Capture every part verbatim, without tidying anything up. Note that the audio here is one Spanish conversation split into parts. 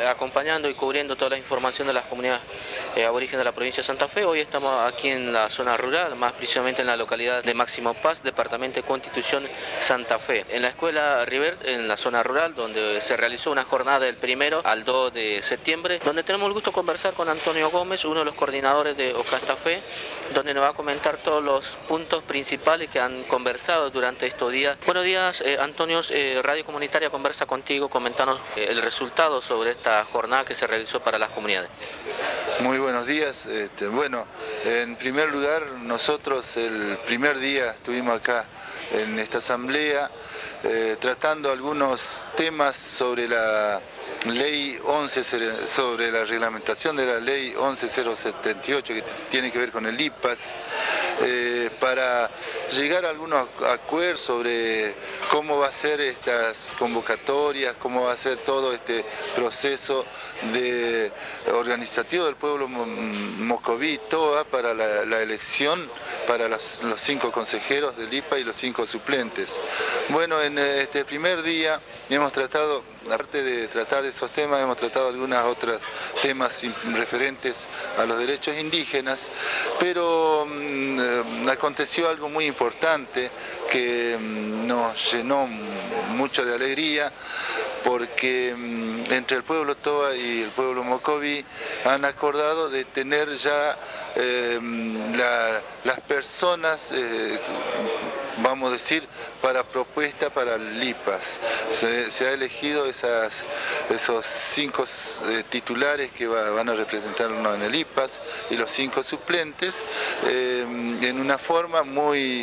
acompañando y cubriendo toda la información de las comunidades eh, aborígenes de la provincia de Santa Fe. Hoy estamos aquí en la zona rural, más precisamente en la localidad de Máximo Paz, departamento de Constitución, Santa Fe. En la escuela River, en la zona rural, donde se realizó una jornada del primero al dos de septiembre, donde tenemos el gusto de conversar con Antonio Gómez, uno de los coordinadores de Ocastafe, donde nos va a comentar todos los puntos principales que han conversado durante estos días. Buenos días, eh, Antonio, eh, Radio Comunitaria conversa contigo, comentanos eh, el resultado sobre esta jornada que se realizó para las comunidades. Muy buenos días. Este, bueno, en primer lugar, nosotros el primer día estuvimos acá en esta asamblea eh, tratando algunos temas sobre la ley once, sobre la reglamentación de la ley once cero setenta y ocho, que tiene que ver con el I P A S, eh, para llegar a algunos acuerdos sobre cómo va a ser estas convocatorias, cómo va a ser todo este proceso de organizativo del pueblo mocoví Toa para la, la elección para los, los cinco consejeros del I P A y los cinco suplentes. Bueno, en este primer día hemos tratado, aparte de tratar de esos temas, hemos tratado algunos otros temas referentes a los derechos indígenas, pero mmm, aconteció algo muy importante que mmm, nos llenó mucho de alegría, porque mmm, entre el pueblo Toa y el pueblo mocoví han acordado de tener ya eh, la, las personas, eh, vamos a decir, para propuesta para el I P A S. Se, se ha elegido esas, esos cinco eh, titulares que va, van a representarnos en el I P A S y los cinco suplentes eh, en una forma muy,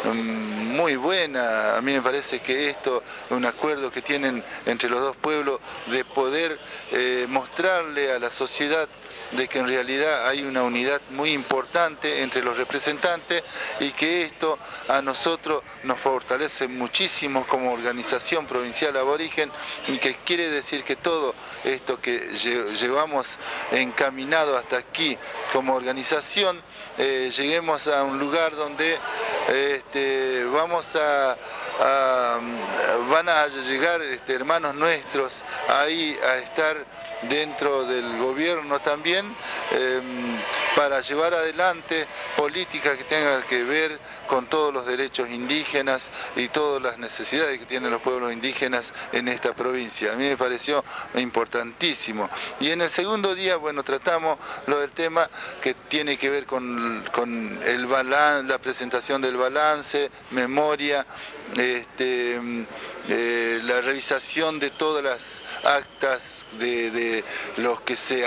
muy buena. A mí me parece que esto es un acuerdo que tienen entre los dos pueblos de poder eh, mostrarle a la sociedad de que en realidad hay una unidad muy importante entre los representantes y que esto a nosotros nos fortalece muchísimo como organización provincial aborigen, y que quiere decir que todo esto que llevamos encaminado hasta aquí como organización, eh, lleguemos a un lugar donde este, vamos a, a van a llegar este, hermanos nuestros ahí a estar dentro del gobierno también, eh, para llevar adelante políticas que tengan que ver con todos los derechos indígenas y todas las necesidades que tienen los pueblos indígenas en esta provincia. A mí me pareció importantísimo. Y en el segundo día, bueno, tratamos lo del tema que tiene que ver con, con el balance, la presentación del balance, memoria, este, eh, la revisación de todas las actas de, de los que se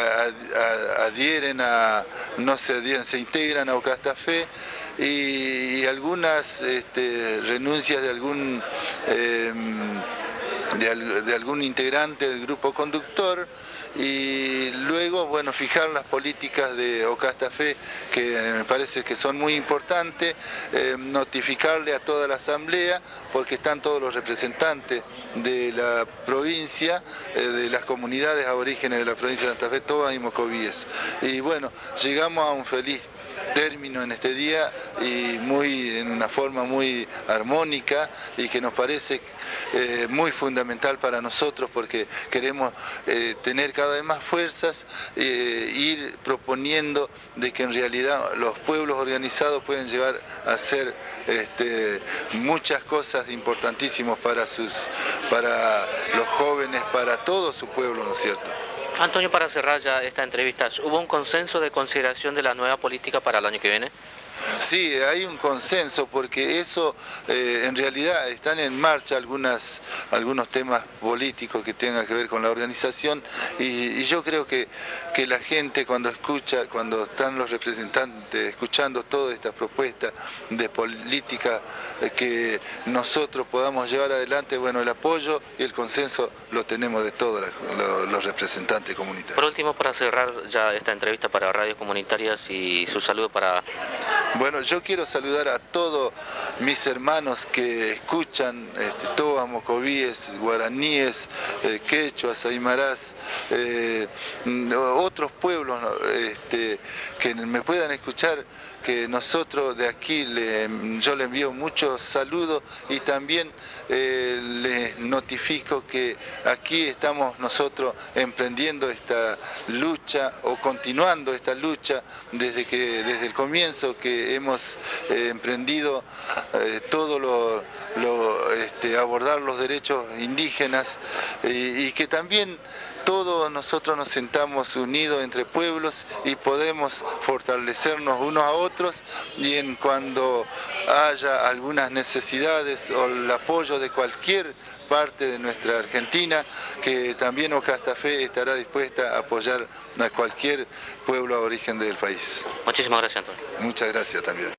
adhieren a, no se adhieren, se integran a Ocastafe, y, y algunas este, renuncias de algún eh, de, de algún integrante del grupo conductor, y luego, bueno, fijar las políticas de Ocastafe, que me parece que son muy importantes, eh, notificarle a toda la asamblea, porque están todos los representantes de la provincia, eh, de las comunidades aborígenes de la provincia de Santa Fe, Toa y mocovíes. Y bueno, llegamos a un feliz término en este día, y muy en una forma muy armónica, y que nos parece eh, muy fundamental para nosotros, porque queremos eh, tener cada vez más fuerzas, eh, ir proponiendo de que en realidad los pueblos organizados pueden llevar a hacer este, muchas cosas importantísimas para sus, para los jóvenes, para todo su pueblo, ¿no es cierto? Antonio, para cerrar ya esta entrevista, ¿hubo un consenso de consideración de la nueva política para el año que viene? Sí, hay un consenso, porque eso eh, en realidad están en marcha algunas, algunos temas políticos que tengan que ver con la organización, y, y yo creo que, que la gente cuando escucha, cuando están los representantes escuchando todas estas propuestas de política eh, que nosotros podamos llevar adelante, bueno, el apoyo y el consenso lo tenemos de todos los, los representantes comunitarios. Por último, para cerrar ya esta entrevista para Radios Comunitarias, y su saludo para... Bueno, yo quiero saludar a todos mis hermanos que escuchan, este, Toa, mocovíes, guaraníes, eh, quechuas, aymarás, eh, otros pueblos este, que me puedan escuchar. que nosotros de aquí, le, yo le envío muchos saludos y también eh, les notifico que aquí estamos nosotros emprendiendo esta lucha o continuando esta lucha desde, que, desde el comienzo que hemos eh, emprendido eh, todo lo, lo este, abordar los derechos indígenas y, y que también todos nosotros nos sentamos unidos entre pueblos y podemos fortalecernos unos a otros, y en cuando haya algunas necesidades o el apoyo de cualquier parte de nuestra Argentina, que también Ocastafé estará dispuesta a apoyar a cualquier pueblo aborigen del país. Muchísimas gracias, Antonio. Muchas gracias también.